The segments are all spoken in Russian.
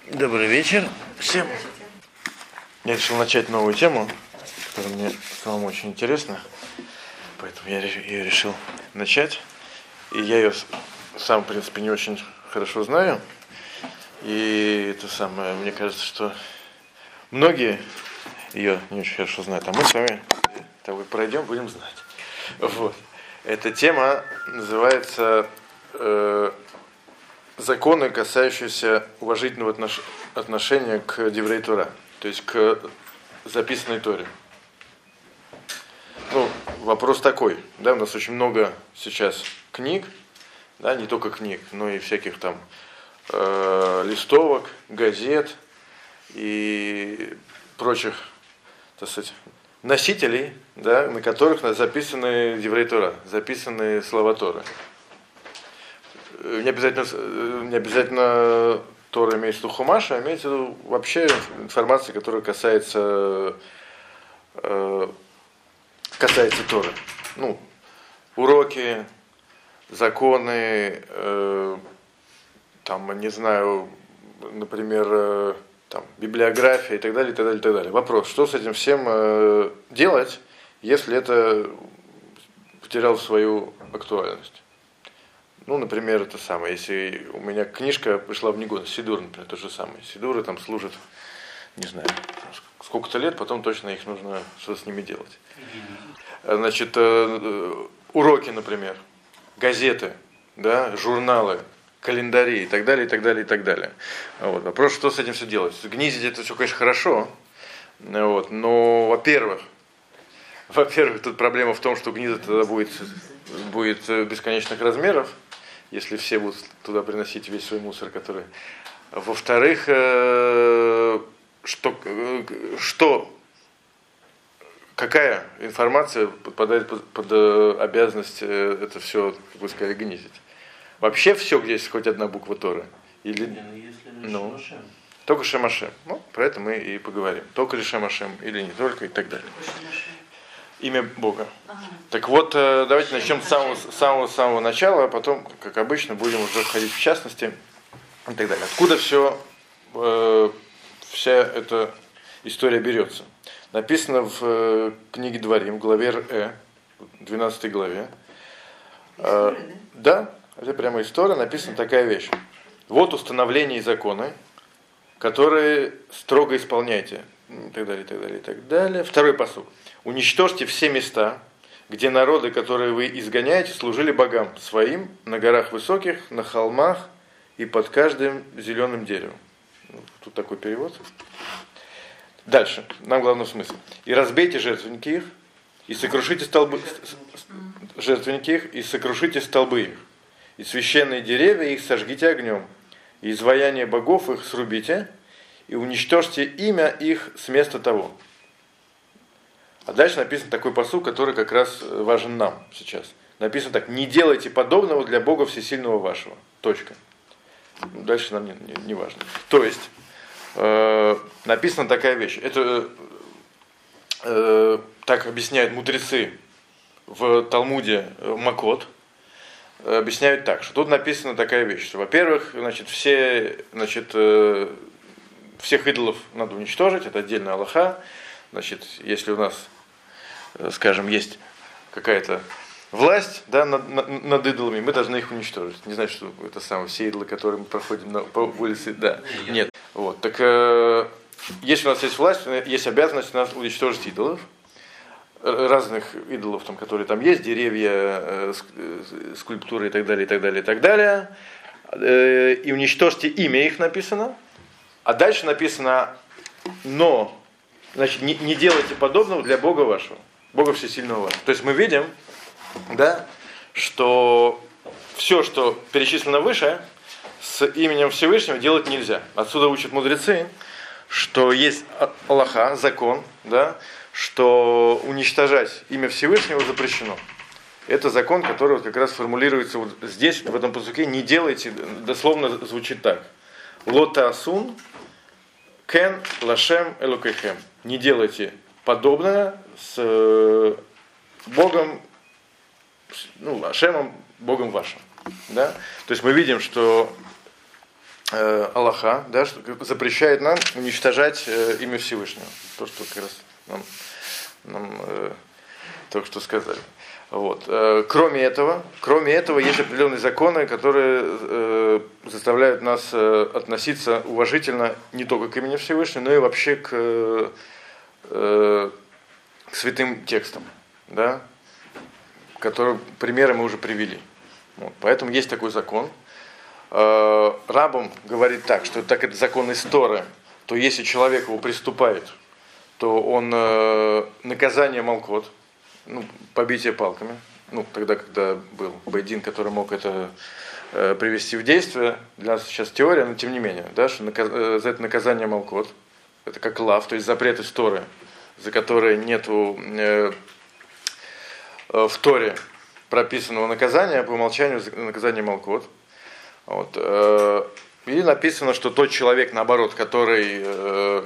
Добрый вечер всем. Я решил начать новую тему, которая мне самому очень интересна, поэтому я ее решил начать. И я ее сам, в принципе, не очень хорошо знаю. И это самое, мне кажется, что многие ее не очень хорошо знают, а мы с вами того и пройдем, будем знать. Вот. Эта тема называется законы, касающиеся уважительного отношения к Деврей Тора, то есть к записанной Торе. Вопрос такой, да, у нас очень много сейчас книг, да, не только книг, но и всяких там листовок, газет и прочих, так сказать, носителей, да, на которых записаны Деврей Тора, записаны слова Торы. Не обязательно Тора имеется в виду Хумаша, а имеется в виду вообще информация, которая касается Торы. Уроки, законы, там, не знаю, например, там, библиография и так далее, и так далее, и так далее. Вопрос, что с этим всем делать, если это потеряло свою актуальность? Например, это самое, если у меня книжка пришла в негодность, Сидур, например, то же самое. Сидуры там служат, не знаю, сколько-то лет, потом точно их нужно что-то с ними делать. Значит, уроки, например, газеты, да, журналы, календари и так далее, и так далее, и так далее. Вот. Вопрос, что с этим все делать? Гнизить это все, конечно, хорошо, вот, но, во-первых, тут проблема в том, что гниза тогда будет бесконечных размеров, если все будут туда приносить весь свой мусор, который... Во-вторых, какая информация подпадает под обязанность это все, как вы сказали, гнизить? Вообще все, где есть хоть одна буква Торы? Или... Только Шем Ашем. Про это мы и поговорим. Только ли Шем Ашем или не только, и так далее. Имя Бога. Ага. Так вот, давайте начнем с самого начала, а потом, как обычно, будем уже входить в частности и так далее. Откуда вся эта история берется? Написано в книге Дворим, в главе Р, 12 главе. Да, это прямо история, написана такая вещь. Вот установление и законы, которые строго исполняйте. И так далее, и так далее, и так далее. Второй пасук. Уничтожьте все места, где народы, которые вы изгоняете, служили богам своим на горах высоких, на холмах и под каждым зеленым деревом. Тут такой перевод. Дальше, нам главный смысл. И разбейте жертвенники их, и сокрушите столбы их, и священные деревья их сожгите огнем, и изваяние богов их срубите, и уничтожьте имя их с места того. А дальше написан такой пасук, который как раз важен нам сейчас. Написано так: не делайте подобного для Бога Всесильного вашего. Точка. Дальше нам не важно. То есть, написана такая вещь. Это так объясняют мудрецы в Талмуде Макот. Объясняют так, что тут написана такая вещь, что, во-первых, всех идолов надо уничтожить, это отдельная алаха. Значит, если у нас, скажем, есть какая-то власть, да, над идолами, мы должны их уничтожить. Не знаю, что это самое, все идолы, которые мы проходим по улице, да, нет. Вот, так если у нас есть власть, есть обязанность у нас уничтожить идолов, разных идолов, там, которые там есть, деревья, скульптуры и так далее, и так далее, и так далее. И уничтожьте имя их написано. А дальше написано: но, значит, не делайте подобного для Бога вашего, Бога Всесильного вашего. То есть мы видим, да, что все, что перечислено выше, с именем Всевышнего делать нельзя. Отсюда учат мудрецы, что есть алаха, закон, да, что уничтожать имя Всевышнего запрещено. Это закон, который вот как раз формулируется вот здесь, в этом пасуке. Не делайте, дословно звучит так: лота асун кен лашем элокейхем. Не делайте подобное с Богом, Ашемом, Богом вашим. Да? То есть мы видим, что Аллаха, да, что запрещает нам уничтожать имя Всевышнего. То, что как раз нам только что сказали. Вот. Кроме этого, есть определенные законы, которые заставляют нас относиться уважительно не только к имени Всевышнего, но и вообще к святым текстам, да, которые примеры мы уже привели. Вот. Поэтому есть такой закон. Рамбам говорит так, что так это закон из Торы, то если человек его приступает, то он наказание малкот, побитие палками, тогда, когда был бейдин, который мог это привести в действие, для нас сейчас теория, но тем не менее, да, что за это наказание малкот, это как лав, то есть запрет из Торы, за которые нету в Торе прописанного наказания, по умолчанию наказание малкот. Вот. И написано, что тот человек, наоборот, который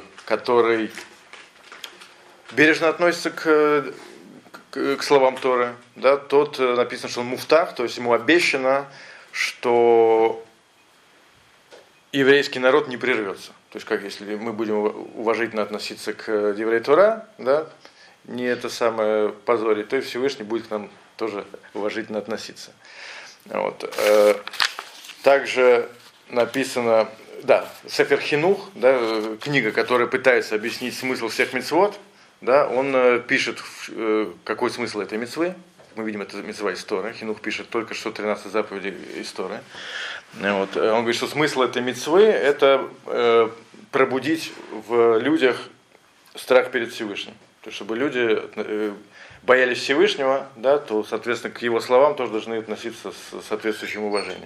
бережно относится к словам Торы, да, тот написано, что он муфтах, то есть ему обещано, что еврейский народ не прервется. То есть, как если мы будем уважительно относиться к Деврей Тора, да, не это самое позорить, то и Всевышний будет к нам тоже уважительно относиться. Вот. Также написано, да, Сефер Хинух, да, книга, которая пытается объяснить смысл всех мицвот, да, он пишет, какой смысл этой мицвы. Мы видим, это мицва из Торы. Хинух пишет только что 13 заповедей из Торы. Вот. Он говорит, что смысл этой мицвы – это пробудить в людях страх перед Всевышним. То есть, чтобы люди боялись Всевышнего, да, то, соответственно, к его словам тоже должны относиться с соответствующим уважением.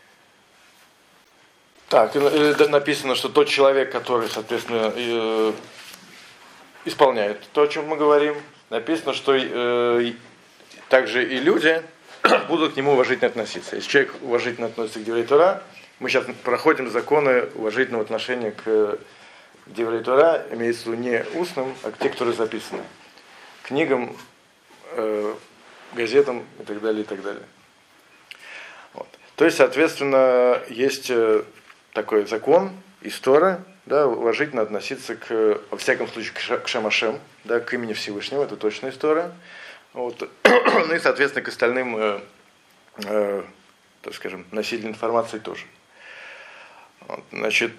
Так, написано, что тот человек, который, соответственно, исполняет то, о чем мы говорим, написано, что также и люди будут к нему уважительно относиться. Если человек уважительно относится к Деврей Тора, мы сейчас проходим законы уважительного отношения к Деврей Тора, имеется в виду не устным, а к тем, которые записаны. Книгам, газетам и так далее, и так далее. Вот. То есть, соответственно, есть такой закон из Торы, да, уважительно относиться во всяком случае, к Шамашем, да, к имени Всевышнего, это точно из Торы. Вот. Ну и, соответственно, к остальным, так скажем, носителям информации тоже. Вот. Значит,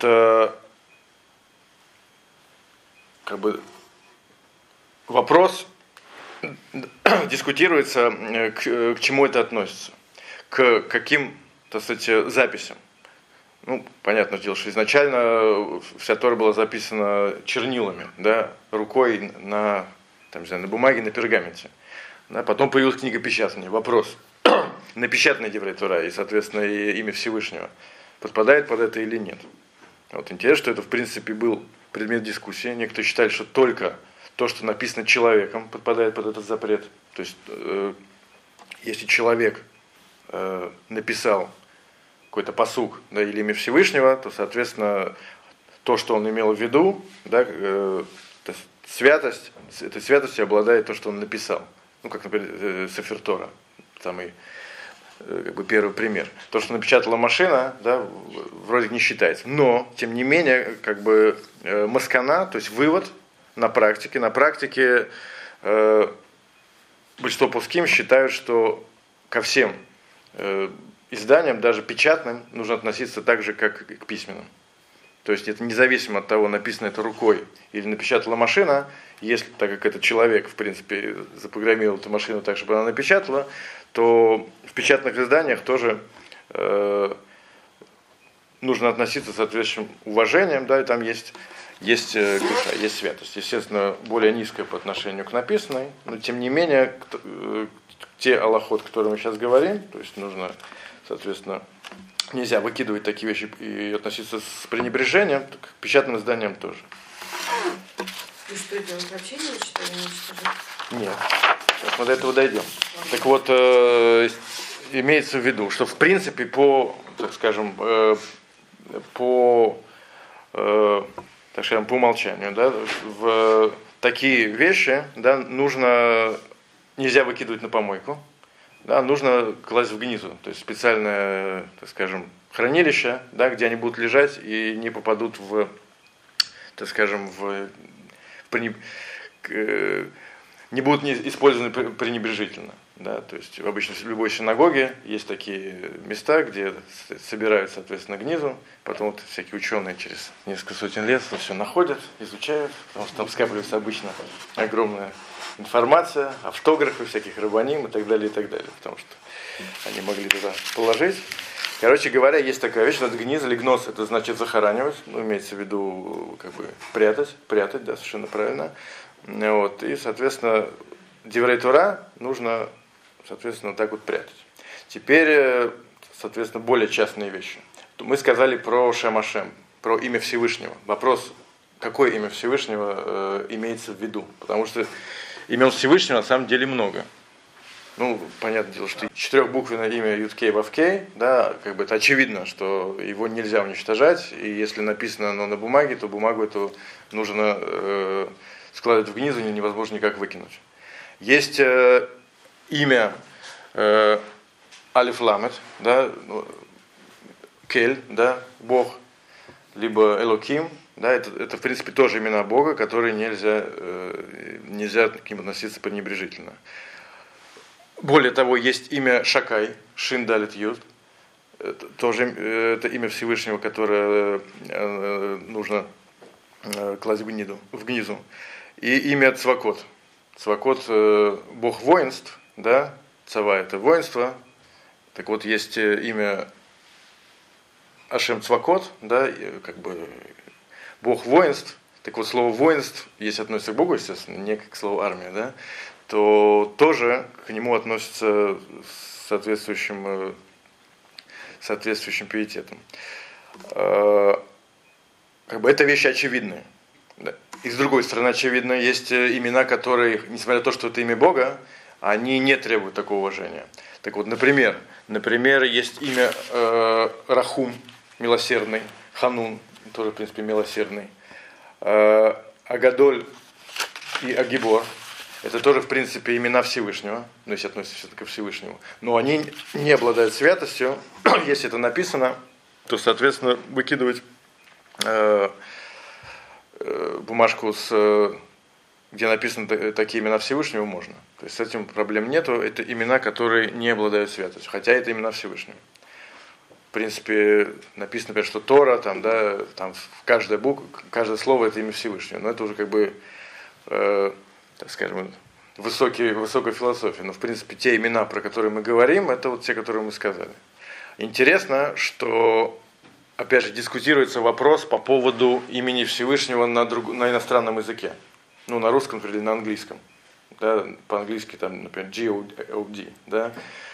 как бы вопрос дискутируется, к чему это относится, к каким, так сказать, записям. Понятное дело, что изначально вся Тора была записана чернилами, да, рукой на бумаге, на пергаменте. Да, потом появилась книга печатания. Вопрос, напечатанная Деврей Тора и, соответственно, и имя Всевышнего подпадает под это или нет. Вот интересно, что это, в принципе, был предмет дискуссии. Некоторые считали, что только то, что написано человеком, подпадает под этот запрет. То есть, если человек написал какой-то пасук, да, или имя Всевышнего, то, соответственно, то, что он имел в виду, да, святость, этой святостью обладает то, что он написал. Как, например, Сефер Тора, самый первый пример. То, что напечатала машина, да, вроде не считается. Но, тем не менее, маскана, то есть вывод на практике большинство пуским считают, что ко всем изданиям, даже печатным, нужно относиться так же, как и к письменным. То есть это независимо от того, написано это рукой или напечатала машина, если, так как этот человек, в принципе, запрограммировал эту машину так, чтобы она напечатала, то в печатных изданиях тоже нужно относиться с соответствующим уважением, да, и там есть святость. Естественно, более низкая по отношению к написанной, но тем не менее, те алахот, о которых мы сейчас говорим, то есть нужно, соответственно, нельзя выкидывать такие вещи и относиться с пренебрежением, к печатным изданиям тоже. И что делать? Вообще не уничтожать? Нет. Сейчас мы до этого дойдем. Так вот, имеется в виду, что в принципе по умолчанию, да, в такие вещи, да, нельзя выкидывать на помойку, да, нужно класть в гнизу. То есть специальное, так скажем, хранилище, да, где они будут лежать и не попадут в, так скажем, не будут использованы пренебрежительно. Да, то есть обычно в любой синагоге есть такие места, где собирают, соответственно, гнизу, потом вот всякие ученые через несколько сотен лет это все находят, изучают, потому что там скапливается обычно огромная информация, автографы всяких рабаним и так далее, потому что они могли туда положить. Короче говоря, есть такая вещь, это гниз или гнос, это значит захоранивать, ну, имеется в виду, как бы, прятать, да, совершенно правильно. Вот, и, соответственно, Деврей Тора нужно, соответственно, так вот прятать. Теперь, соответственно, более частные вещи. Мы сказали про Шем Ашем, про имя Всевышнего. Вопрос, какое имя Всевышнего имеется в виду? Потому что имен Всевышнего на самом деле много. Ну, понятное дело, что четырехбуквенное имя Юд-Кей Вав-Кей, да, как бы это очевидно, что его нельзя уничтожать, и если написано оно на бумаге, то бумагу эту нужно складывать в гнизу, невозможно никак выкинуть. Есть имя Алиф Ламет, да, Кель, да, Бог, либо Элоким, да, это в принципе тоже имена Бога, которые нельзя к ним относиться пренебрежительно. Более того, есть имя Шакай, Шин Далит Юд, тоже это имя Всевышнего, которое нужно класть в гнизу. И имя Цвакот. Цвакот – бог воинств, да, Цава – это воинство. Так вот, есть имя Ашем Цвакот, да, как бы бог воинств. Так вот, слово воинств, если относится к Богу, естественно, не как слово армия, да, то тоже к нему относится соответствующим пиететом. Как бы это вещи очевидные. Да. И с другой стороны, очевидно, есть имена, которые, несмотря на то, что это имя Бога, они не требуют такого уважения. Так вот, например, есть имя Рахум, милосердный, Ханун, тоже, в принципе, милосердный, Агадоль и Агибор. Это тоже, в принципе, имена Всевышнего, ну, если относятся все-таки ко Всевышнему. Но они не обладают святостью. Если это написано, то, соответственно, выкидывать бумажку, где написаны такие имена Всевышнего, можно. То есть с этим проблем нету. Это имена, которые не обладают святостью, хотя это имена Всевышнего. В принципе, написано, например, что Тора, там, да, там каждая буква, каждое слово это имя Всевышнего. Но это уже как бы, так скажем, высокая философия. Но в принципе те имена, про которые мы говорим, это вот те, которые мы сказали. Интересно, что опять же дискутируется вопрос по поводу имени Всевышнего на иностранном языке. Ну, на русском или на английском. Да, по-английски там, например, G-O-D, да.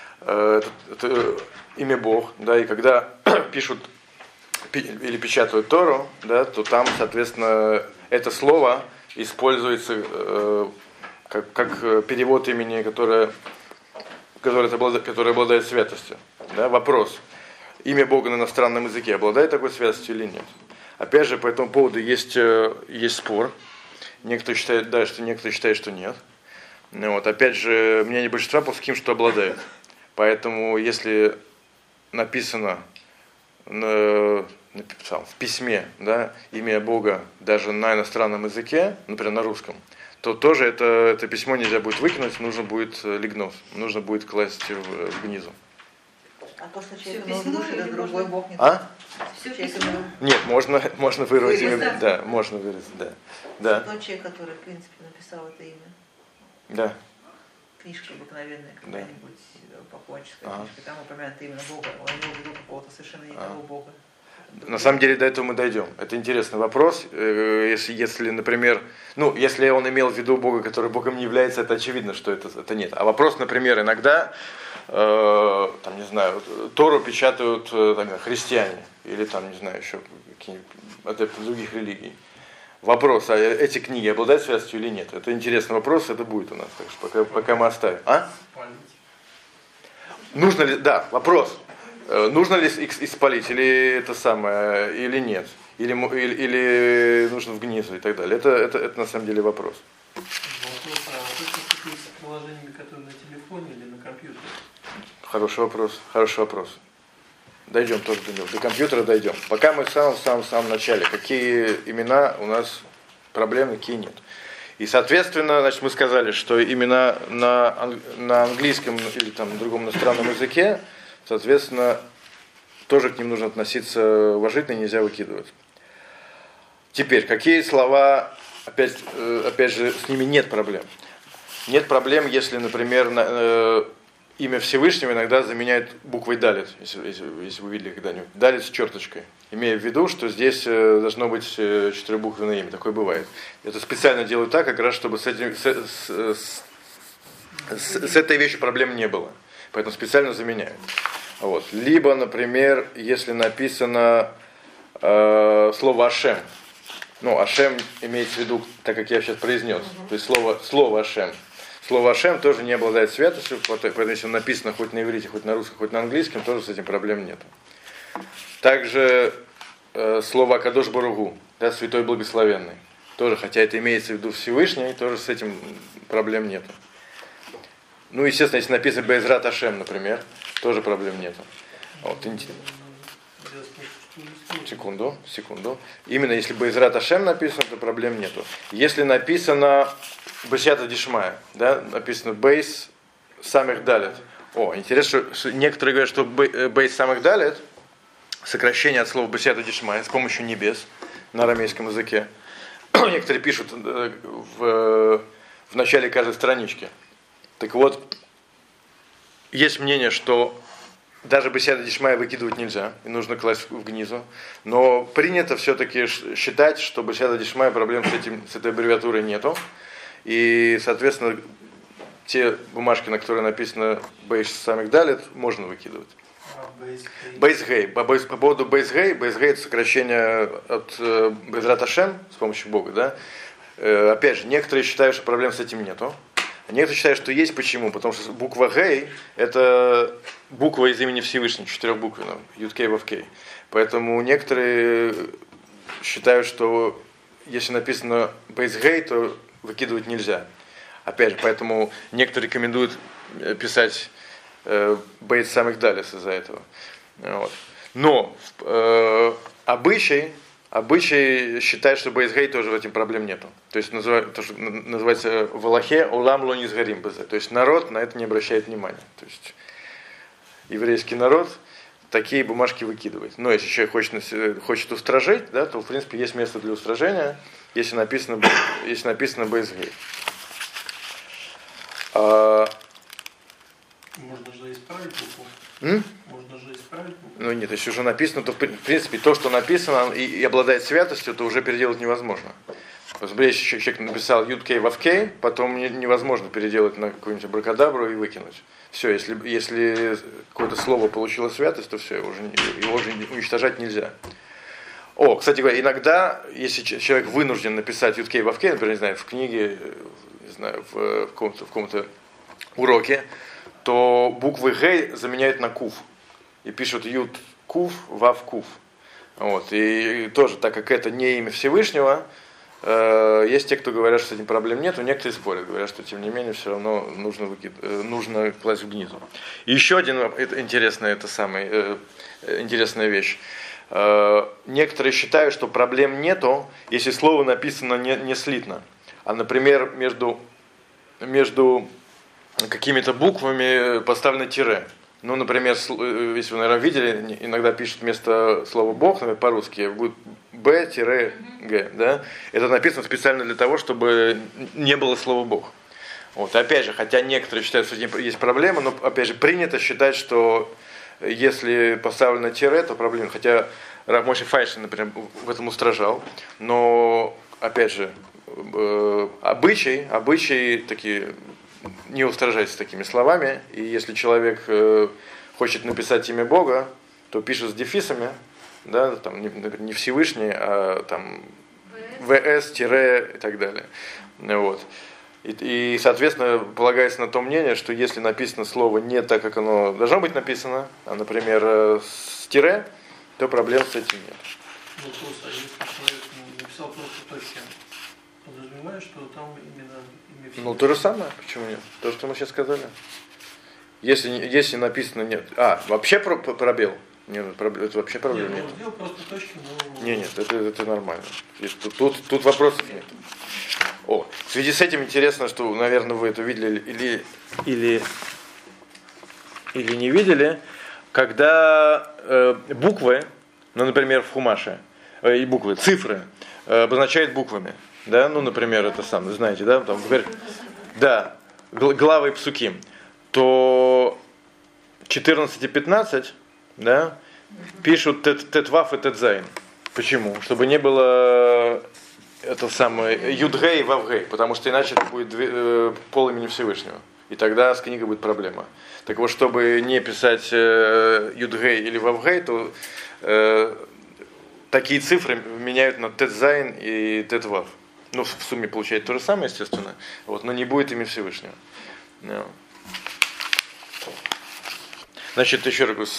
Это имя Бог, да, и когда пишут или печатают Тору, да, то там, соответственно, это слово используется как перевод имени, которое обладает святостью. Да? Вопрос. Имя Бога на иностранном языке обладает такой святостью или нет? Опять же, по этому поводу есть спор. Некоторые считают, да, что некоторые считают, что нет. Вот. Опять же, мнение большинства плоским, что обладает. Поэтому, если написано в письме, да, имя Бога даже на иностранном языке, например, на русском, то тоже это письмо нельзя будет выкинуть, нужно будет лигнос, нужно будет класть в гнизу. А то, что человек это другой Бог не Нет, можно вырвать имя. Да, можно вырвать, да. Тот человек, который, в принципе, написал это имя. Да. Книжка обыкновенная, какая-нибудь поклонническая книжка, там упомянуто именно Бога, он имел в виду какого-то совершенно не того Бога. На самом деле до этого мы дойдем. Это интересный вопрос. Если, например, если он имел в виду Бога, который Богом не является, это очевидно, что это нет. А вопрос, например, иногда, там, не знаю, Тору печатают христиане или там, не знаю, еще какие-нибудь адепты других религий. Вопрос, а эти книги обладают святостью или нет? Это интересный вопрос, это будет у нас, так что пока мы оставим. Нужно ли, да, вопрос. Нужно ли их испалить, или это самое, или нет? Или нужно в гнизу и так далее. Это на самом деле вопрос. Вопрос, а что с приложениями, которые на телефоне или на компьютере? Хороший вопрос. Дойдем тоже до него, до компьютера дойдем. Пока мы в самом начале, какие имена у нас проблемы, какие нет. И, соответственно, значит, мы сказали, что имена на английском или там, на другом иностранном языке, соответственно, тоже к ним нужно относиться уважительно, нельзя выкидывать. Теперь, какие слова, опять же, с ними нет проблем. Нет проблем, если, например, имя Всевышнего иногда заменяют буквой далит, если вы видели когда-нибудь. Далит с черточкой. Имея в виду, что здесь должно быть четырехбуквенное имя. Такое бывает. Это специально делают так, как раз, чтобы с этой вещью проблем не было. Поэтому специально заменяют. Вот. Либо, например, если написано слово «Ашем». Ну, «Ашем» имеется в виду, так как я сейчас произнес. То есть слово «Ашем». Слово «Ашем» тоже не обладает святостью, поэтому если написано хоть на иврите, хоть на русском, хоть на английском, тоже с этим проблем нет. Также слово «Акадош Баругу», да, «Святой Благословенный». Тоже, хотя это имеется в виду Всевышний, тоже с этим проблем нет. Ну, естественно, если написано «Безрат Ашем», например, тоже проблем нет. Вот. Секунду. Именно если Безрат Ашем написано, то проблем нету. Если написано Бесията Дишмая, да, написано Бейс Самих Далет. Интересно, что некоторые говорят, что Бейс Самих Далет сокращение от слова Бесията Дишмая с помощью небес на арамейском языке. Некоторые пишут в начале каждой странички. Так вот, есть мнение, что даже Бесията Дишмая выкидывать нельзя, и нужно класть в гнизу. Но принято все-таки считать, что Бесията Дишмая проблем с этой аббревиатурой нету. И, соответственно, те бумажки, на которые написано Бейс Самих Далет, можно выкидывать. Бейс-гей. По поводу Бейс-гей, Бейс-гей это сокращение от Безрат Ашем, с помощью Бога, да. Опять же, некоторые считают, что проблем с этим нету. А некоторые считают, что есть. Почему? Потому что буква Гей это буква из имени Всевышнего, четырехбуквенного, Юд-Кей Вав-Кей. Поэтому некоторые считают, что если написано Бейс-гей, то выкидывать нельзя. Опять же, поэтому некоторые рекомендуют писать Бейт Самих Далес из-за этого. Вот. Но обычай считает, что Бейс-гей тоже в этом проблем нету. То есть то, что называется в Алахе Улам ло низгарим безе. То есть народ на это не обращает внимания. То есть еврейский народ такие бумажки выкидывает. Но если человек хочет устражить, да, то в принципе есть место для устражения, если написано Бейс-гей. Можно же исправить букву. Ну нет, если уже написано, то в принципе то, что написано и обладает святостью, то уже переделать невозможно. Если человек написал Юд-Кей Вав-Кей, потом невозможно переделать на какую-нибудь абракадабру и выкинуть. Все, если какое-то слово получило святость, то все, его уже уничтожать нельзя. Кстати говоря, иногда, если человек вынужден написать Юд-Кей Вав-Кей, например, не знаю, в книге, не знаю, в каком-то уроке, то буквы Гей заменяют на Кув. И пишут Юд Кув, Вав Кув. Вот. И тоже, так как это не имя Всевышнего, есть те, кто говорят, что с этим проблем нет, но некоторые спорят, говорят, что тем не менее все равно нужно класть в гнизу. И еще один интересная вещь. Некоторые считают, что проблем нету, если слово написано не слитно. А, например, между какими-то буквами поставлено тире. Ну, например, если вы, наверное, видели, иногда пишут вместо слова Бог, например, по-русски, будет Б-Г, да? Это написано специально для того, чтобы не было слова Бог. Вот. Опять же, хотя некоторые считают, что есть проблема, но, опять же, принято считать, что если поставлено тире, то проблема. Хотя Рав Моше Файнштейн, например, в этом устражал, но, опять же, обычаи такие не устражается такими словами, и если человек хочет написать имя Бога, то пишет с дефисами, да, там не Всевышний, а там ВС, тире и так далее. Вот. И, соответственно, полагается на то мнение, что если написано слово не так, как оно должно быть написано, а, например, с тире, то проблем с этим нет. Вопрос, а если человек написал просто точки, подразумевает, что там именно имя Всевышнего? Ну, то же самое, почему нет? То, что мы сейчас сказали. Если написано нет. Вообще пробел? Нет, это вообще проблем нет. Сделал просто точки, но... Нет, это нормально. Тут вопросов нет. В связи с этим интересно, что, наверное, вы это видели или не видели, когда буквы, например, в Хумаше, цифры обозначают буквами. Да, например, это самое, знаете, да, там, например, главы псуки, то 14 и 15, да, пишут тетваф и тетзайн. Почему? Чтобы не было это самое юдгей и вавгей, потому что иначе это будет пол имени Всевышнего. И тогда с книгой будет проблема. Так вот, чтобы не писать юдгей или вавгей, то такие цифры меняют на тетзайн и тетвав. В сумме получается то же самое, естественно, но не будет имя Всевышнего. Значит, еще раз,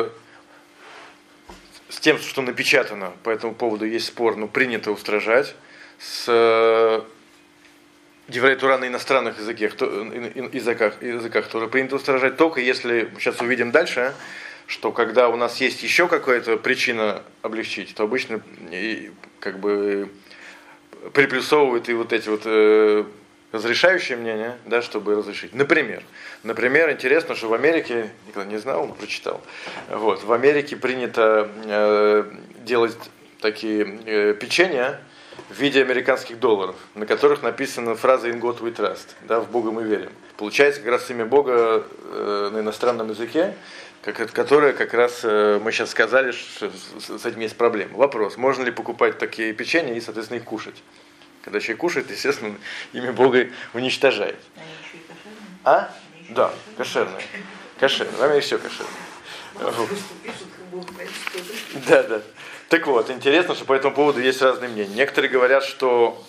с тем, что напечатано, по этому поводу есть спор, принято устражать. С Деврей Тора на иностранных языках тоже принято устражать, только если, сейчас увидим дальше, что когда у нас есть еще какая-то причина облегчить, то обычно приплюсовывают и эти разрешающие мнения, да, чтобы разрешить. Например, интересно, что в Америке, никогда не знал, прочитал, в Америке принято делать такие печенья в виде американских долларов, на которых написана фраза «In God we trust», да, «В Бога мы верим». Получается как раз имя Бога на иностранном языке, которое как раз мы сейчас сказали, что с этим есть проблема. Вопрос, можно ли покупать такие печенья и, соответственно, их кушать? Когда человек кушает, естественно, имя Бога уничтожает. Они еще и кошерные? Да, кошерные. В Америке все кошерное. Да. Так вот, интересно, что по этому поводу есть разные мнения. Некоторые говорят, что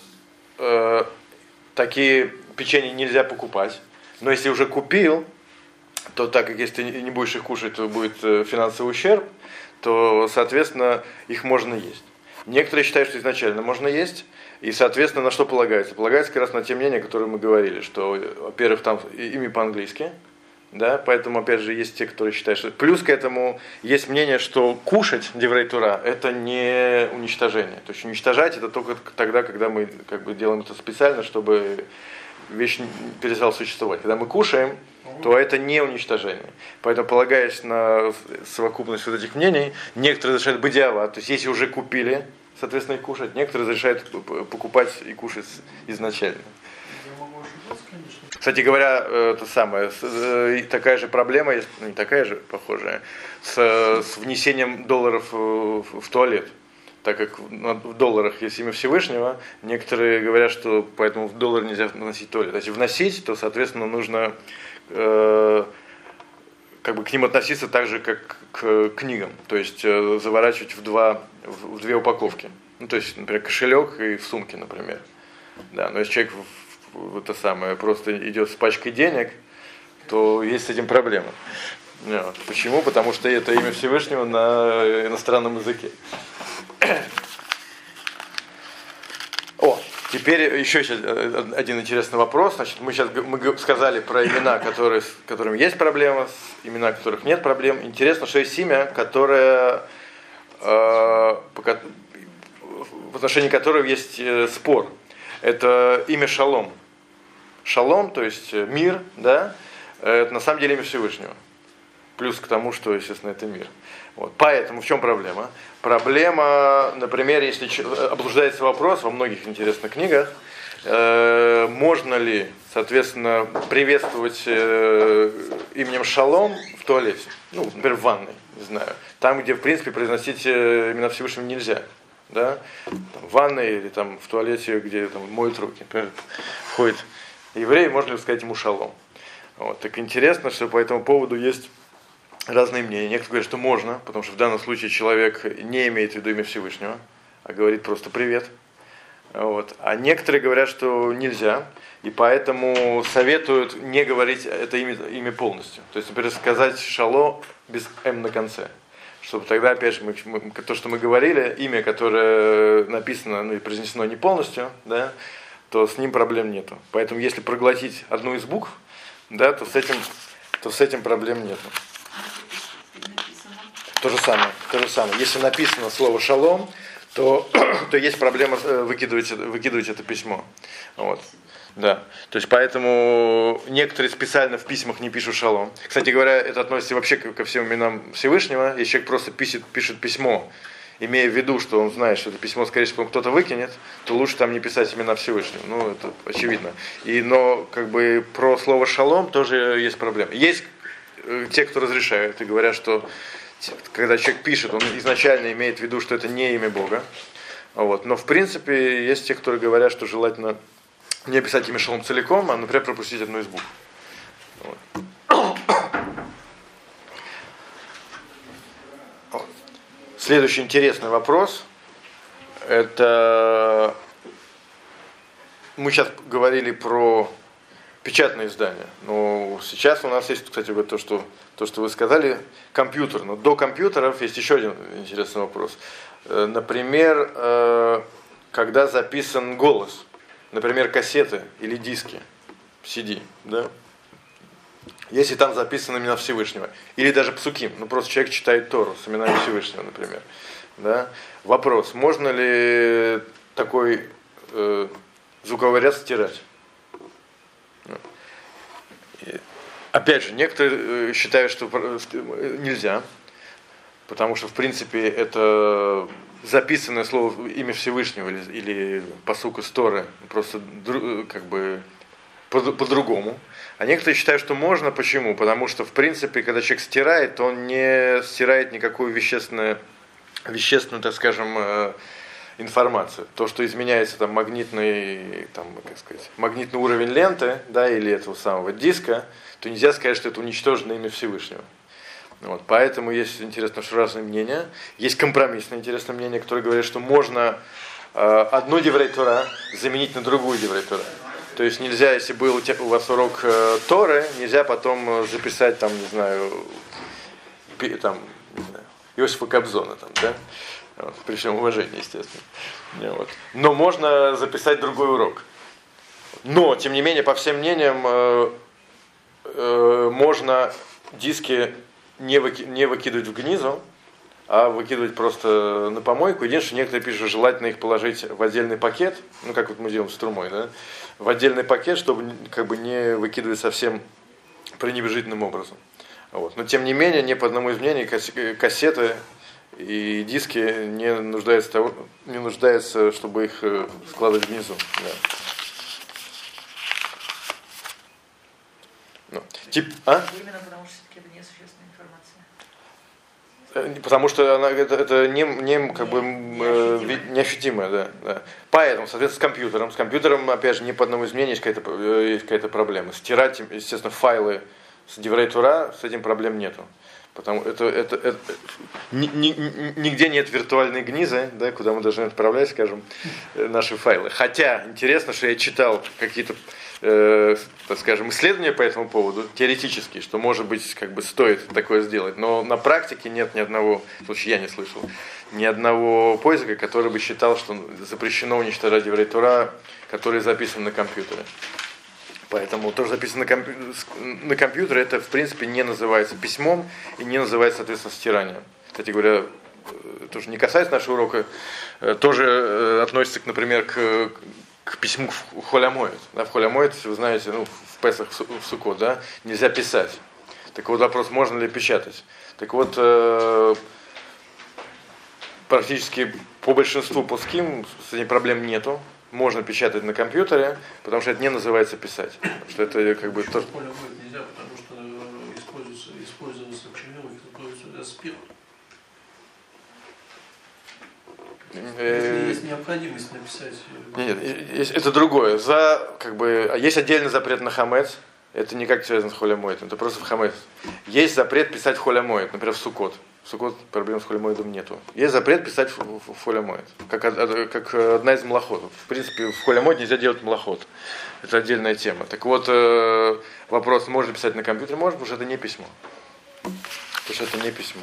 такие печенья нельзя покупать, но если уже купил, то так как если ты не будешь их кушать, то будет финансовый ущерб, то, соответственно, их можно есть. Некоторые считают, что изначально можно есть, и, соответственно, на что полагается? Полагается как раз на те мнения, которые мы говорили, что, во-первых, там имя по-английски, да, поэтому, опять же, есть те, которые считают, что... Плюс к этому есть мнение, что кушать Деврей Тора – это не уничтожение. То есть уничтожать это только тогда, когда мы делаем это специально, чтобы вещь перестала существовать. Когда мы кушаем, то это не уничтожение. Поэтому, полагаясь на совокупность этих мнений, некоторые разрешают бадиава, то есть если уже купили, соответственно, их кушать, некоторые разрешают покупать и кушать изначально. Кстати говоря, это самое, такая же проблема, не такая же, похожая, с внесением долларов в туалет. Так как в долларах есть имя Всевышнего, некоторые говорят, что поэтому в доллар нельзя вносить в туалет. Если вносить, то, соответственно, нужно к ним относиться так же, как к книгам. То есть заворачивать в две упаковки. То есть, например, кошелек и в сумке, например. Да, но если человек просто идет с пачкой денег, то есть с этим проблема. Почему? Потому что это имя Всевышнего на иностранном языке. Теперь еще один интересный вопрос. Значит, мы сказали про имена, с которыми есть проблема, имена, которых нет проблем. Интересно, что есть имя, которое в отношении которого есть спор. Это имя Шалом. Шалом, то есть мир, да, это на самом деле имя Всевышнего. Плюс к тому, что, естественно, это мир. Поэтому в чем проблема? Проблема, например, если обсуждается вопрос во многих интересных книгах, можно ли, соответственно, приветствовать именем Шалом в туалете, например, в ванной, не знаю, там, где, в принципе, произносить имена Всевышнего нельзя. Да? В ванной или в туалете, где моют руки. Например, входит еврей, можно ли сказать ему шалом. Так интересно, что по этому поводу есть разные мнения. Некоторые говорят, что можно, потому что в данном случае человек не имеет в виду имя Всевышнего, а говорит просто привет. А некоторые говорят, что нельзя, и поэтому советуют не говорить это имя полностью. То есть, например, сказать шалом без «м» на конце. Чтобы тогда, опять же, то, что мы говорили, имя, которое написано и произнесено не полностью, да, то с ним проблем нету. Поэтому, если проглотить одну из букв, да, то с этим то с этим проблем нет. То же самое. Если написано слово шалом, то есть проблема выкидывать это письмо. Вот. Да. То есть поэтому некоторые специально в письмах не пишут шалом. Кстати говоря, это относится вообще ко всем именам Всевышнего. Если человек просто пишет письмо, имея в виду, что он знает, что это письмо, скорее всего, кто-то выкинет, то лучше там не писать имена Всевышнего. Ну, это очевидно. Но как бы про слово шалом тоже есть проблема. Есть те, кто разрешают и говорят, что когда человек пишет, он изначально имеет в виду, что это не имя Бога. Вот. Но в принципе есть те, которые говорят, что желательно не писать имя шалом целиком, а, например, пропустить одну из букв. Вот. Следующий интересный вопрос. Это мы сейчас говорили про печатные издания. Но сейчас у нас есть, кстати, вот то, что вы сказали, компьютер. Но до компьютеров есть еще один интересный вопрос. Например, когда записан голос, например, кассеты или диски, CD, да? Если там записаны имена Всевышнего, или даже псуким, просто человек читает Тору с именами Всевышнего, например. Да? Вопрос, можно ли такой звуковой ряд стирать? Опять же, некоторые считают, что нельзя, потому что, в принципе, это записанное слово имя Всевышнего или пасук из Торы, просто как бы по-другому. А некоторые считают, что можно. Почему? Потому что, в принципе, когда человек стирает, то он не стирает никакую вещественную, так скажем, информацию. То, что изменяется там магнитный уровень ленты, да, или этого самого диска, то нельзя сказать, что это уничтожено имя Всевышнего. Вот. Поэтому есть интересно, что разные мнения. Есть компромиссное интересное мнение, которое говорит, что можно одну деврей Тора заменить на другую деврей Тора. То есть нельзя, если был у вас урок Торы, нельзя потом записать там, не знаю, Иосифа Кобзона, там, да? Вот, при всем уважении, естественно. Вот. Но можно записать другой урок. Но, тем не менее, по всем мнениям, можно диски не выкидывать в гнизу, а выкидывать просто на помойку. Единственное, некоторые пишут, желательно их положить в отдельный пакет, как вот мы делаем с трумой, да? В отдельный пакет, чтобы как бы не выкидывать совсем пренебрежительным образом. Вот. Но тем не менее, ни по одному из мнений кассеты и диски не нуждаются, чтобы их складывать внизу. Да. Именно потому, что все-таки это несущественная информация. Потому что это неощутимое, да. Поэтому, соответственно, с компьютером, опять же, ни по одному из мнений есть какая-то проблема. Стирать, естественно, файлы с Деврей Тора, с этим проблем нету. Потому нигде нет виртуальной гнизы, да, куда мы должны отправлять, скажем, наши файлы. Хотя интересно, что я читал какие-то, так скажем, исследования по этому поводу, теоретически, что, может быть, как бы стоит такое сделать. Но на практике нет ни одного, в случае я не слышал, ни одного поиска, который бы считал, что запрещено уничтожать Деврей Тора, который записан на компьютере. Поэтому то, что записано на компьютере, это в принципе не называется письмом и не называется, соответственно, стиранием. Кстати говоря, тоже не касается нашего урока, тоже относится, например, к письму в Холямоид. Да, в Холямоид, вы знаете, в Песах, в Суккот, да, нельзя писать. Так вот вопрос, можно ли печатать. Так вот, практически по большинству пуским с этим проблем нету. Можно печатать на компьютере, потому что это не называется писать. Потому что это как бы то, что... Нельзя, потому что используется чернила, используется спирт. Если есть необходимость написать... Нет, это другое. Есть отдельный запрет на хамец. Это никак не связано с холямоид. Это просто в хамец. Есть запрет писать холямоид, например, в Суккот. В Суккот проблем с холямоидом нету. Есть запрет писать в холямоид, как одна из млахот. В принципе, в холямоид нельзя делать млахот. Это отдельная тема. Так вот, вопрос, можно писать на компьютере? Можно, потому что это не письмо. Потому что это не письмо.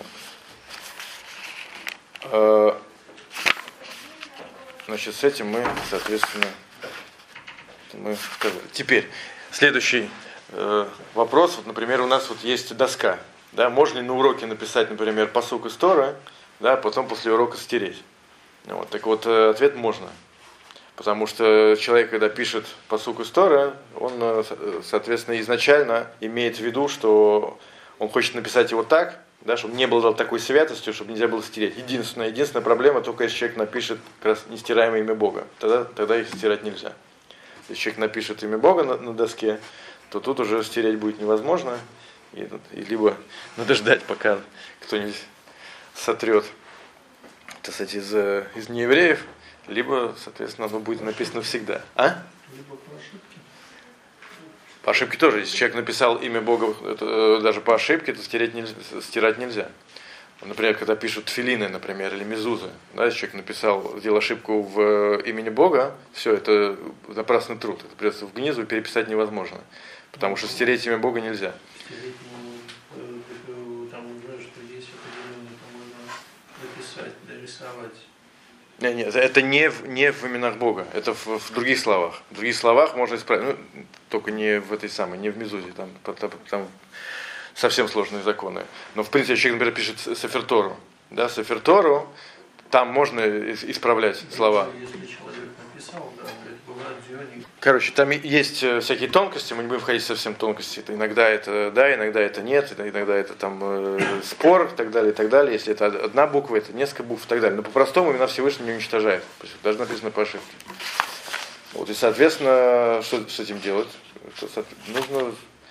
Значит, с этим мы, соответственно, сказали. Теперь, следующий вопрос, вот, например, у нас вот есть доска. Да, можно ли на уроке написать, например, пасук из Торы, да, а потом после урока стереть? Вот, так вот, ответ можно. Потому что человек, когда пишет пасук из Торы, он, соответственно, изначально имеет в виду, что он хочет написать его так, да, чтобы не было такой святостью, чтобы нельзя было стереть. Единственная проблема, только если человек напишет как раз нестираемое имя Бога. Тогда их стирать нельзя. Если человек напишет имя Бога на доске, то тут уже стереть будет невозможно. И либо надо ждать, пока кто-нибудь сотрет, так сказать, из неевреев, либо, соответственно, оно будет написано всегда. Либо по ошибке. По ошибке тоже. Если человек написал имя Бога даже по ошибке, то стирать нельзя. Например, когда пишут тфилины, например, или мезузы, да, если человек сделал ошибку в имени Бога, все, это напрасный труд. Это придется в гнизу, переписать невозможно. Потому что стереть имя Бога нельзя. Стереть, там уже, что есть определенные, можно написать, нарисовать. Нет, это не в именах Бога, это в других словах. В других словах можно исправить, только не в этой самой, не в мезузе, там совсем сложные законы. Но в принципе, человек, например, пишет Сефер Тору, да, Сефер Тору, там можно исправлять слова. Если человек написал, да, бывает зеленый. Короче, там есть всякие тонкости, мы не будем входить совсем в тонкости. Иногда это да, иногда это нет, иногда это там спор и так далее, и так далее. Если это одна буква, это несколько букв и так далее. Но по-простому имена Всевышнего не уничтожает. Даже написано по ошибке. Вот, и, соответственно, что с этим делать? Нужно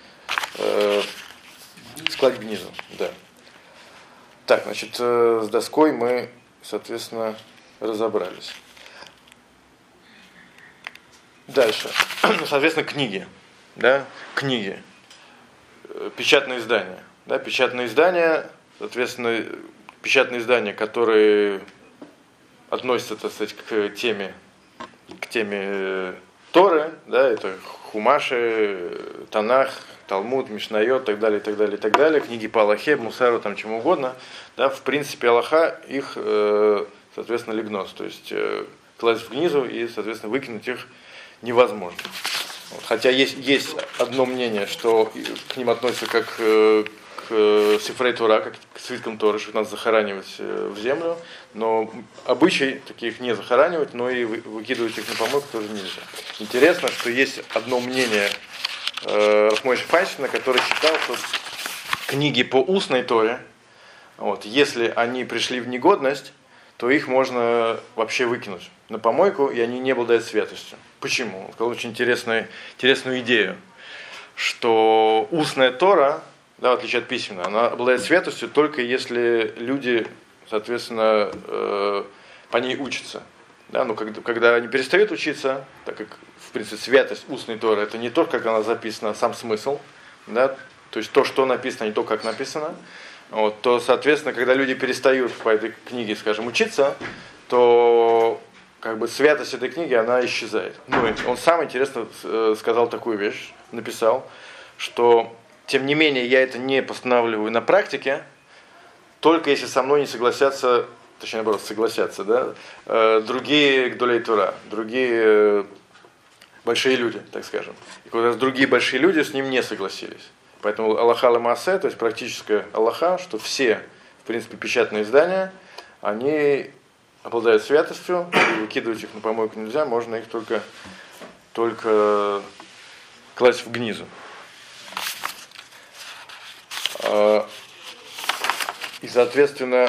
складить внизу. Да. Так, значит, с доской мы, соответственно, разобрались. Дальше. Соответственно, книги. Да? Книги. Печатные издания. Да? Печатные издания, соответственно, печатные издания, которые относятся, так сказать, к теме Торы, да, это Хумаши, Танах, Талмуд, Мишнайот, так далее, так далее, так далее, книги по Аллахе, Мусару, там чему угодно, да, в принципе, Аллаха их, соответственно, лигнос, то есть класть в гнизу и, соответственно, выкинуть их невозможно. Вот. Хотя есть одно мнение, что к ним относятся как к Сифрей Тора, как к свиткам Торы, что их надо захоранивать в землю, но обычай таких не захоранивать, но и выкидывать их на помойку тоже нельзя. Интересно, что есть одно мнение Рахмойши Файнштейна, который считал, что книги по устной Торе, вот, если они пришли в негодность, то их можно вообще выкинуть на помойку, и они не обладают святостью. Почему? Он сказал очень интересную идею, что устная Тора, да, в отличие от письменной, она обладает святостью только если люди, соответственно, по ней учатся. Да, но когда они перестают учиться, так как, в принципе, святость устной Торы, это не то, как она записана, а сам смысл, да, то есть то, что написано, не то, как написано, вот, то, соответственно, когда люди перестают по этой книге, скажем, учиться, то как бы святость этой книги, она исчезает. Ну, он сам, интересно, сказал такую вещь, написал, что, тем не менее, я это не постанавливаю на практике, только если со мной не согласятся, точнее, наоборот, согласятся, да, другие гдолей Тора, другие большие люди, так скажем. И как раз другие большие люди с ним не согласились. Поэтому Аллаха ла-Маасе, то есть практическая Аллаха, что все, в принципе, печатные издания, они обладают святостью, и выкидывать их на помойку нельзя, можно их только класть в гнизу. И, соответственно,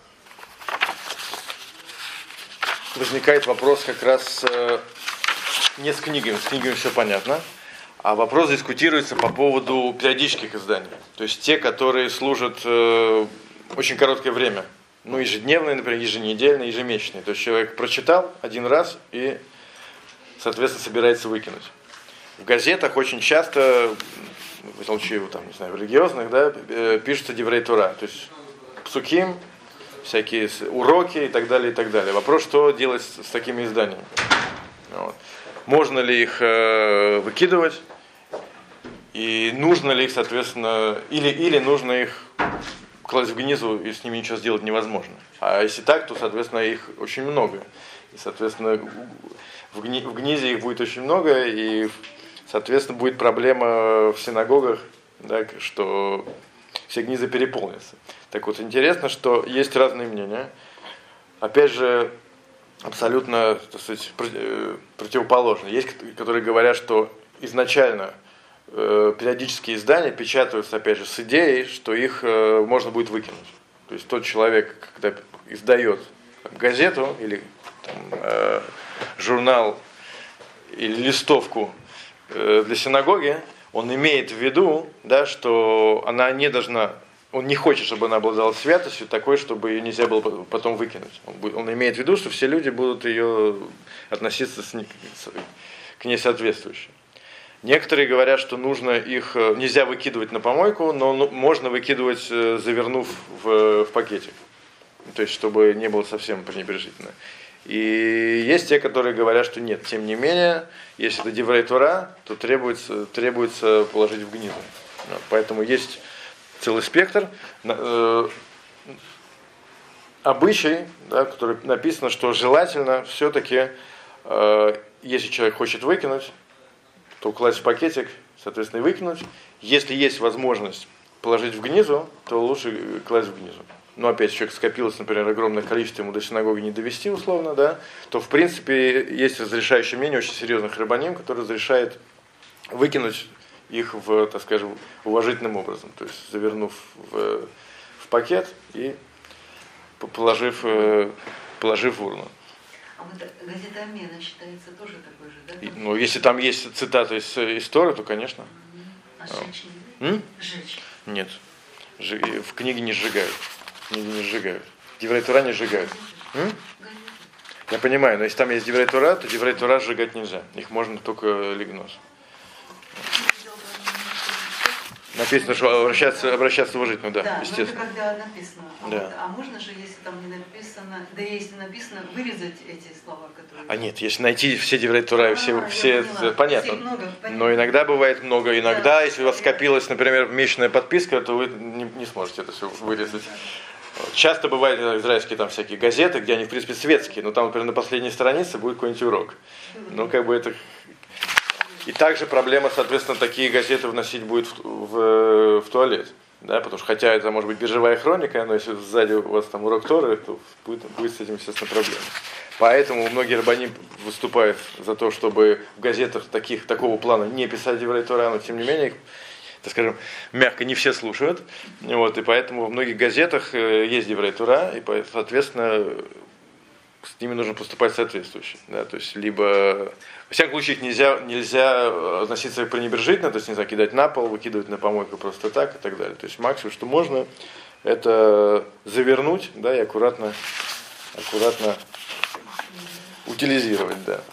возникает вопрос как раз не с книгами все понятно, а вопрос дискутируется по поводу периодических изданий. То есть те, которые служат очень короткое время. Ну, ежедневные, например, еженедельные, ежемесячные. То есть человек прочитал один раз и, соответственно, собирается выкинуть. В газетах очень часто, в случае, там, не знаю, религиозных, да, пишется Деврей Тора. То есть псуким, всякие уроки и так далее, и так далее. Вопрос, что делать с такими изданиями. Вот. Можно ли их выкидывать, и нужно ли их, соответственно, или нужно их класть в гнизу, и с ними ничего сделать невозможно. А если так, то, соответственно, их очень много. И, соответственно, в гнизе их будет очень много, и, соответственно, будет проблема в синагогах, да, что все гнизы переполнятся. Так вот, интересно, что есть разные мнения. Опять же, абсолютно, так сказать, противоположно. Есть, которые говорят, что изначально периодические издания печатаются, опять же, с идеей, что их можно будет выкинуть. То есть тот человек, когда издает газету или там, журнал или листовку для синагоги, он имеет в виду, да, что она не должна, он не хочет, чтобы она обладала святостью такой, чтобы ее нельзя было потом выкинуть. Он имеет в виду, что все люди будут ее относиться к ней соответствующе. Некоторые говорят, что нужно их нельзя выкидывать на помойку, но можно выкидывать, завернув в пакетик. То есть, чтобы не было совсем пренебрежительно. И есть те, которые говорят, что нет, тем не менее, если это Деврей Тора, то требуется положить в гнизу. Поэтому есть целый спектр. Обычай, да, который написано, что желательно все-таки, если человек хочет выкинуть, то класть в пакетик, соответственно, и выкинуть. Если есть возможность положить в гнизу, то лучше класть в гнизу. Но опять, человек скопилось, например, огромное количество, ему до синагоги не довести, условно, да, то, в принципе, есть разрешающее мнение очень серьезных рабаним, которое разрешает выкинуть их в, так скажем, уважительным образом. То есть, завернув в пакет и положив в урну. А вот газета «Обмена» считается тоже такой же, да? Ну, если там есть цитата из Торы, то, конечно. А сжечь нельзя? Сжечь? Нет. В книге не сжигают. Книги не сжигают. Деврей Тора не сжигают. Я понимаю, но если там есть Деврей Тора, то Деврей Тора сжигать нельзя. Их можно только лигнос. Написано, что обращаться уважительно, да, естественно. Да, но это когда написано. Да. А можно же, если там не написано, да если написано, вырезать эти слова, которые... А нет, если найти все Деврей Тора, все понятно. Много, но иногда бывает много. Иногда, да, если у вас скопилась, например, месячная подписка, то вы не сможете это все вырезать. Часто бывают израильские там всякие газеты, где они, в принципе, светские, но там, например, на последней странице будет какой-нибудь урок. Ну, как бы это... И также проблема, соответственно, такие газеты вносить будет в туалет. Да, потому что, хотя это может быть биржевая хроника, но если сзади у вас там урок Торы, то будет с этим, естественно, проблема. Поэтому многие раббани выступают за то, чтобы в газетах такого плана не писать Деврей Тора, но тем не менее их, так скажем, мягко не все слушают. Вот, и поэтому в многих газетах есть Деврей Тора, и, соответственно, с ними нужно поступать соответствующе. Да, то есть, либо... Во всяком случае, их нельзя относиться пренебрежительно, то есть нельзя кидать на пол, выкидывать на помойку просто так и так далее. То есть максимум, что можно, это завернуть, да, и аккуратно утилизировать, да.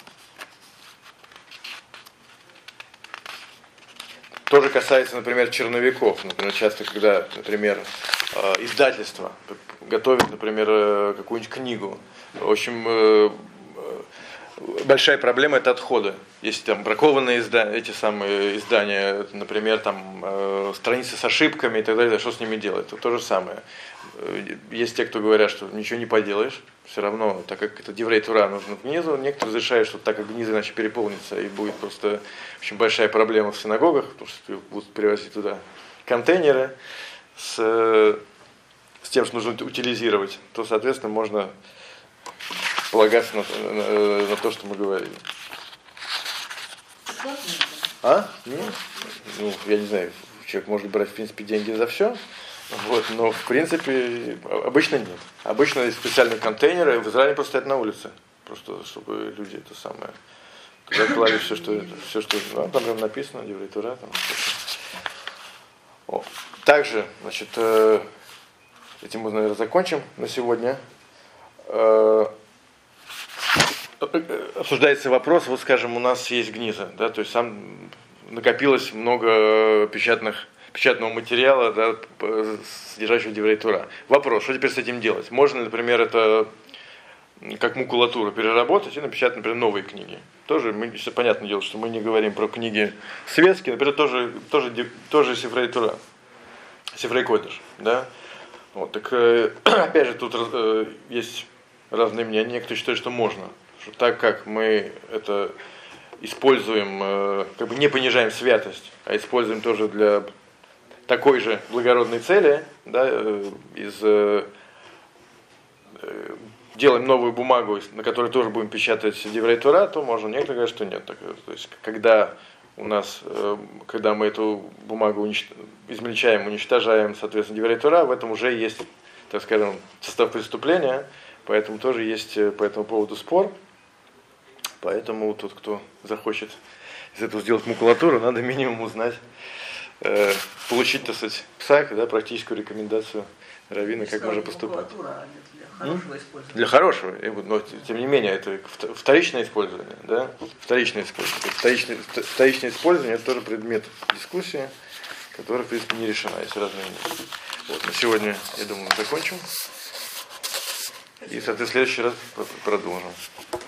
Тоже касается, например, черновиков. Например, часто, когда, например, издательство готовит, например, какую-нибудь книгу. В общем, большая проблема – это отходы. Если там бракованные эти самые издания, например, там страницы с ошибками и так далее, что с ними делать? Это то же самое. Есть те, кто говорят, что ничего не поделаешь. Все равно, так как это Деврей Тора нужно внизу, некоторые разрешают, что так как гнизы иначе переполнится, и будет просто очень большая проблема в синагогах, потому что будут привозить туда контейнеры с тем, что нужно утилизировать, то, соответственно, можно полагаться на то, что мы говорили. Нет? Ну, я не знаю, человек может брать, в принципе, деньги за все. Вот, но в принципе обычно нет. Обычно есть специальные контейнеры, в Израиле просто стоят на улице. Просто чтобы люди это самое. Туда клали все, что там прям написано, Деврей Тора, там. Также, значит, этим мы, наверное, закончим на сегодня. Обсуждается вопрос, вот скажем, у нас есть гниза, да, то есть накопилось много печатного материала, да, содержащего Деврей Тора. Вопрос, что теперь с этим делать? Можно, например, это как макулатуру переработать и напечатать, например, новые книги. Тоже, понятное дело, что мы не говорим про книги светские, например, тоже Сифрей Тора, Сифрей Койдыш, да. Вот, так, опять же, тут есть разные мнения. Некоторые считают, что можно. Что так как мы это используем, как бы не понижаем святость, а используем тоже для такой же благородной цели, да, делаем новую бумагу, на которой тоже будем печатать Деврей Тора, то можно некоторые говорят, что нет. То есть, когда мы эту бумагу измельчаем, уничтожаем, соответственно, Деврей Тора, в этом уже есть, так скажем, состав преступления, поэтому тоже есть по этому поводу спор. Поэтому тот, кто захочет из этого сделать макулатуру, надо минимум узнать, получить, так сказать, псак, да, практическую рекомендацию раввина, как можно поступать. Для хорошего, но тем не менее, это вторичное использование, да? Вторичное использование это тоже предмет дискуссии, которая, в принципе, не решена, есть разные мнения. Вот, на сегодня, я думаю, мы закончим. И, соответственно, в следующий раз продолжим.